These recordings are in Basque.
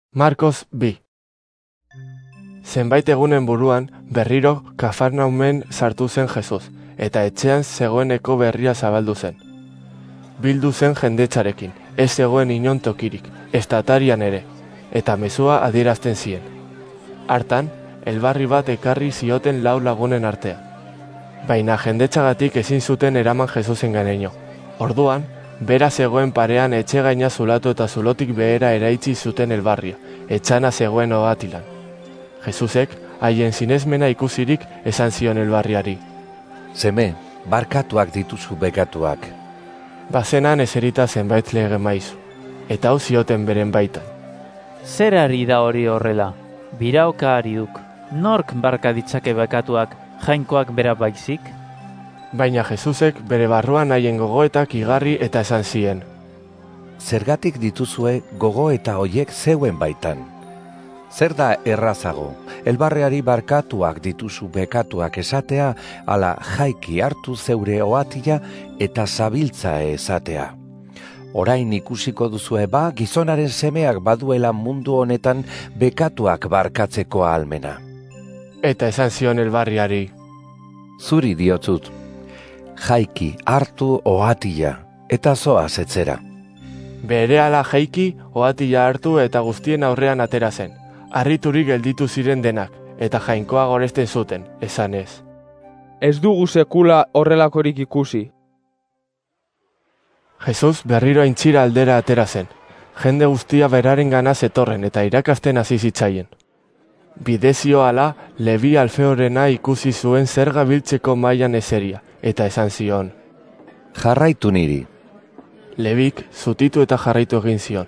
Markos 2. Zenbait egunen buruan, berriro Kafarnaumen sartu zen Jesus, eta etxean zegoeneko berria zabaldu zen. Bildu zen jendetzarekin, ez zegoen inon tokirik, ezta atarian ere, eta mezua adierazten zien. Hartan, elbarri bat ekarri zioten 4 lagunen artean. Baina jendetzagatik ezin zuten eraman Jesusen ganeño. Orduan, bera zegoen parean etxe gaina zulatu eta zulotik behera eraitzi zuten elbarria, etxana zegoen ohatilan. Jesusek, haien sinesmena ikusirik esan zion elbarriari. Seme, barkatuak dituzu bekatuak. Bazenan eserita zenbait lege maizu, eta hau zioten beren baitan. Zer ari da hori horrela? Biraoka ari duk. Nork barka ditzake bekatuak, jainkoak bera baizik? Baina Jesusek bere barruan haien gogoetak igarri eta esan zien. Zergatik dituzue gogoeta hoiek zeuen baitan. Zer da errazago, elbarreari barkatuak dituzu bekatuak esatea, ala jaiki hartu zeure ohatia eta zabiltza esatea. Orain ikusiko duzue gizonaren semeak baduela mundu honetan bekatuak barkatzeko ahalmena. Eta esan zion elbarriari. Zuri diotzut, jaiki hartu ohatia eta zoaz etzera. Berehala jaiki ohatia hartu eta guztien aurrean atera zen. Harriturik gelditu ziren denak, eta jainkoa goresten zuten, esanez. Ez dugu sekula horrelakorik ikusi. Jesus berriro aintzira aldera atera zen. Jende guztia beraren gana zetorren eta irakasten hasi zitzaien. Bidezio hala, Lebi Alfeorena ikusi zuen zer gabiltzeko mailan eseria, eta esan zion. Jarraitu niri. Lebik zutitu eta jarraitu egin zion.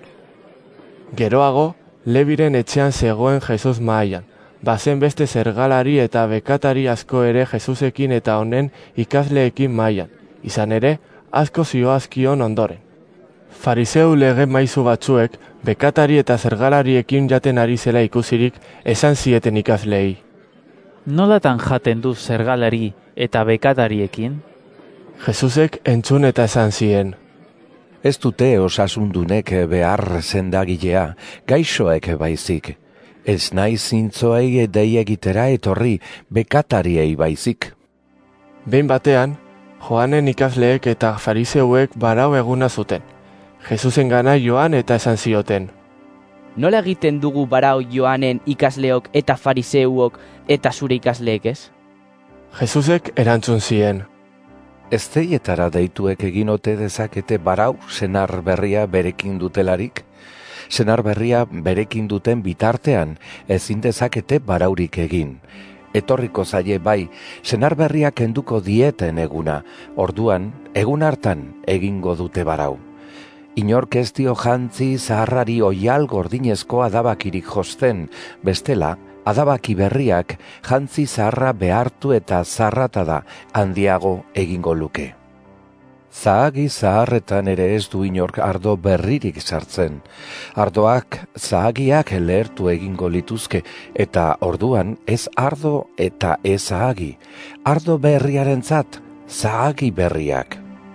Geroago, Lebiren etxean zegoen Jesus mahaian, bazen beste zergalari eta bekatari asko ere Jesusekin eta honen ikasleekin mahaian, izan ere, asko zioazkion ondoren. Fariseu lege maizu batzuek, bekatari eta zergalariekin jaten ari zela ikusirik, esan zieten ikasleei. Nolatan jaten du zergalari eta bekatariekin? Jesusek entzun eta esan zien. Ez dute osasundunek behar sendagilea, gaixoek baizik. Ez nahi zintzoei dei egitera etorri, bekatariei baizik. Behin batean, Joanen ikasleek eta fariseuek barau eguna zuten. Jesusen gana joan eta esan zioten. Nola egiten dugu barau Joanen ikasleok eta fariseuok eta zure ikasleek ez? Jesusek erantzun zien. Ez zeietara deituek egin ote dezakete barau senar berria berekin dutelarik? Senar berria berekin duten bitartean ezin dezakete baraurik egin. Etorriko zaie bai, senar berriak kenduko dieten eguna, orduan, egun hartan egingo dute barau. Inork ez dio jantzi zaharrari oial gordinezko adabakirik josten, bestela, adabaki berriak jantzi zaharra behartu eta zarratada handiago egingo luke. Zahagi zaharretan ere ez du inork ardo berririk sartzen. Ardoak zahagiak lehertu egingo lituzke eta orduan ez ardo eta ez zahagi. Ardo berriarentzat zahagi berriak.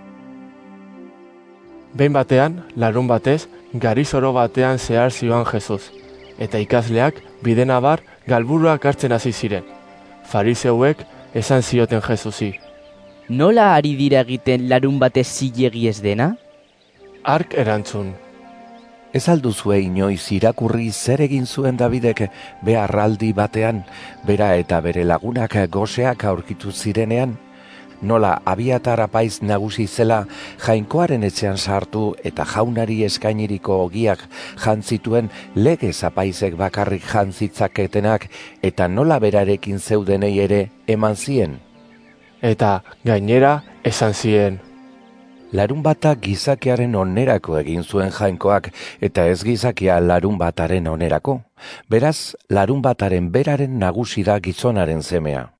Behin batean, larun batez, garizoro batean zehar zioan Jesus, eta ikasleak bidenabar galburuak hartzen hasi ziren. Fariseuek esan zioten Jesusi. Nola ari dira egiten larun batez zilegi ez dena? Hark erantzun. Ez alduzue inoiz irakurri zer egin zuen Davidek beharraldi batean, bera eta bere lagunak goseak aurkitu zirenean? Nola Abiatar apaiz nagusi zela jainkoaren etxean sartu eta jaunari eskainiriko ogiak jantzituen legez apaizek bakarrik jantzitzaketenak eta nola berarekin zeudenei ere eman zien? Eta gainera esan zien. Larun bata gizakiaren onerako egin zuen jainkoak eta ez gizakia larun bataren onerako. Beraz, larun bataren beraren nagusi da gizonaren semea.